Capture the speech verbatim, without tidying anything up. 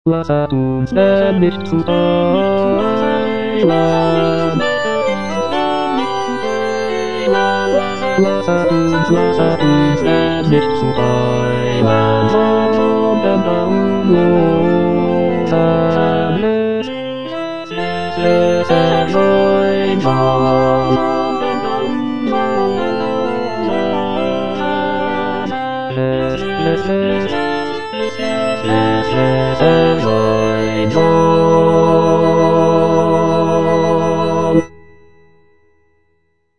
Lass uns endlich zu Thailand. Lass uns, lass uns endlich zu Thailand. Sondern Download alles. Sehr, sehr einfach. Let's, let's, let's, let's, let's, let's, let's,